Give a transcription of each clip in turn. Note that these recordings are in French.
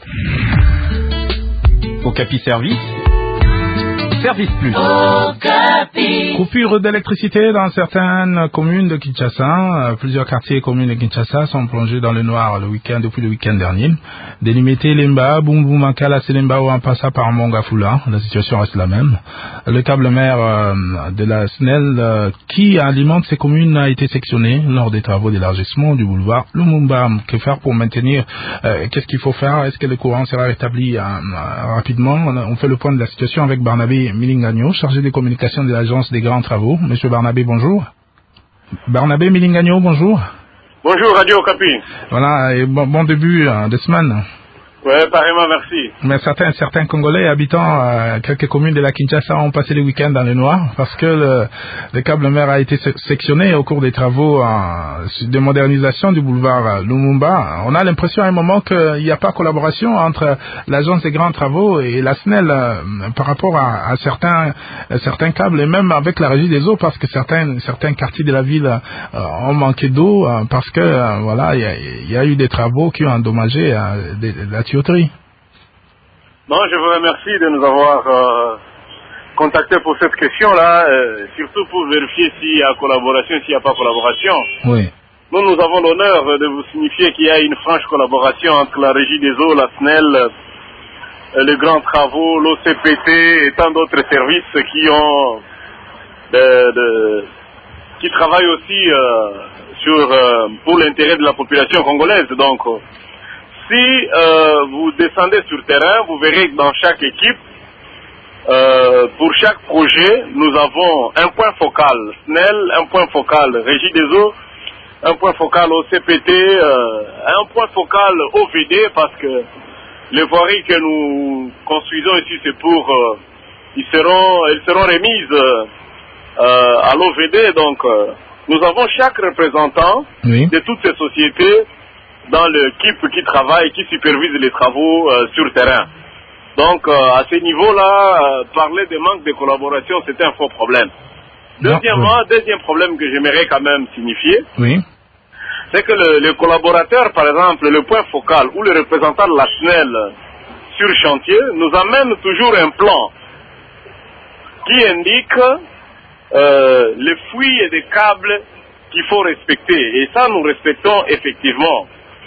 Okapi Service. Service Plus. Okapi. Coupure d'électricité dans certaines communes de Kinshasa. Plusieurs quartiers et communes de Kinshasa sont plongés dans le noir depuis le week-end dernier. Délimité Lemba, Bumbu Makala, Selemba ou en passant par Mongafula, la situation reste la même. Le câble mer de la SNEL qui alimente ces communes a été sectionné lors des travaux d'élargissement du boulevard Lumumba. Que faire pour maintenir qu'est-ce qu'il faut faire? Est-ce que le courant sera rétabli rapidement? On fait le point de la situation avec Barnabé Milingagno, chargé des communications de l'agence des grands travaux. Monsieur Barnabé, bonjour. Barnabé Milingagno, bonjour. Bonjour Radio Okapi. Voilà, et bon début de semaine. Oui, pareillement, merci. Mais certains Congolais habitant quelques communes de la Kinshasa ont passé le week-end dans le noir parce que le câble mer a été sectionné au cours des travaux de modernisation du boulevard Lumumba. On a l'impression à un moment qu'il n'y a pas collaboration entre l'agence des grands travaux et la SNEL par rapport à certains câbles et même avec la régie des eaux parce que certains quartiers de la ville ont manqué d'eau parce que voilà, il y a eu des travaux qui ont endommagé la tuyauterie. Bon, je vous remercie de nous avoir contactés pour cette question-là, surtout pour vérifier s'il y a collaboration, s'il n'y a pas collaboration. Oui. Nous avons l'honneur de vous signifier qu'il y a une franche collaboration entre la Régie des eaux, la SNEL, les grands travaux, l'OCPT et tant d'autres services qui travaillent aussi pour l'intérêt de la population congolaise. Donc, si vous descendez sur le terrain, vous verrez que dans chaque équipe, pour chaque projet, nous avons un point focal SNEL, un point focal Régie des eaux, un point focal OCPT, un point focal OVD, parce que les voiries que nous construisons ici, c'est pour... elles seront remises à l'OVD. Donc, nous avons chaque représentant de toutes ces sociétés dans l'équipe qui travaille, qui supervise les travaux sur le terrain. Donc, à ce niveau-là, parler de manque de collaboration, c'est un faux problème. Deuxième problème que j'aimerais quand même signifier, c'est que le collaborateur, par exemple, le point focal ou le représentant de la SNEL sur le chantier, nous amène toujours un plan qui indique les fuites des câbles qu'il faut respecter. Et ça, nous respectons effectivement.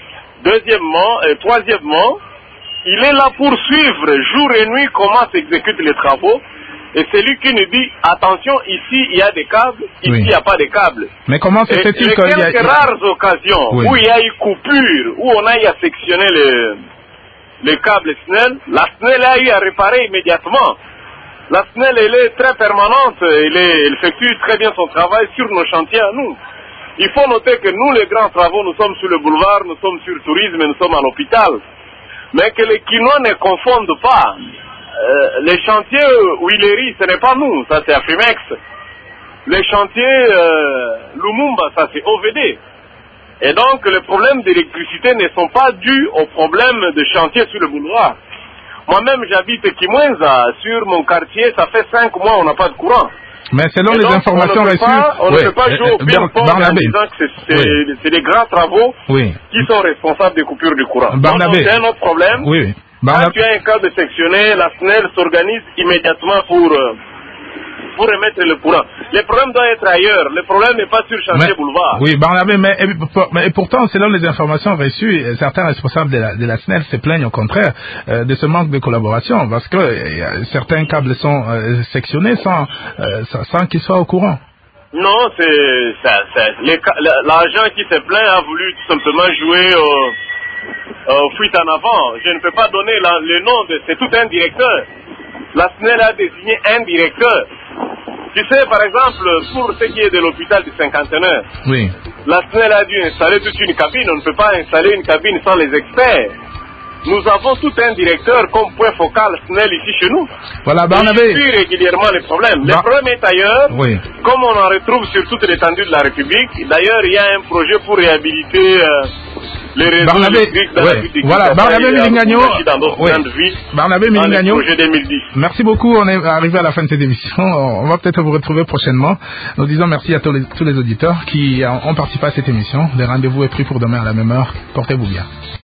Troisièmement, il est là pour suivre jour et nuit comment s'exécutent les travaux. Et c'est lui qui nous dit, attention, ici il y a des câbles, ici il n'y a pas de câbles. Mais comment se fait-il qu'il y a... quelques rares occasions où il y a eu coupure, où on a eu à sectionner les câbles SNEL, la SNEL a eu à réparer immédiatement. La SNEL, elle est très permanente, elle effectue très bien son travail sur nos chantiers à nous. Il faut noter que nous, les grands travaux, nous sommes sur le boulevard, nous sommes sur le tourisme et nous sommes à l'hôpital. Mais que les Quinois ne confondent pas. Les chantiers Huileries, ce n'est pas nous, ça c'est Afrimex. Les chantiers Lumumba, ça c'est OVD. Et donc, les problèmes d'électricité ne sont pas dus aux problèmes de chantier sur le boulevard. Moi-même, j'habite Kimwenza, sur mon quartier, ça fait 5 mois, on n'a pas de courant. Mais selon les informations reçues... On ne peut pas jouer au ping-pong en disant que c'est des grands travaux qui sont responsables des coupures du courant. C'est un autre problème. Quand tu as un cas de sectionné, la SNEL s'organise immédiatement pour remettre le courant. Le problème doit être ailleurs. Le problème n'est pas sur chantier boulevard. Oui, Barnabé, mais pourtant, selon les informations reçues, certains responsables de la SNEL se plaignent au contraire de ce manque de collaboration, parce que certains câbles sont sectionnés sans qu'ils soient au courant. Non, l'agent qui se plaint a voulu tout simplement jouer au fuite en avant. Je ne peux pas donner le nom c'est tout un directeur. La SNEL a désigné un directeur. Tu sais, par exemple, pour ce qui est de l'hôpital du Cinquantenaire, la SNEL a dû installer toute une cabine. On ne peut pas installer une cabine sans les experts. Nous avons tout un directeur comme point focal SNEL ici chez nous. Voilà, Barnabé. Il suit régulièrement les problèmes. Le problème est ailleurs, comme on en retrouve sur toute l'étendue de la République. D'ailleurs, il y a un projet pour réhabiliter les réseaux électriques dans la ville de Kinshasa. Barnabé Milingagno. Barnabé Milingagno. Projet 2010. Merci beaucoup. On est arrivé à la fin de cette émission. On va peut-être vous retrouver prochainement. Nous disons merci à tous les auditeurs qui ont participé à cette émission. Le rendez-vous est pris pour demain à la même heure. Portez-vous bien.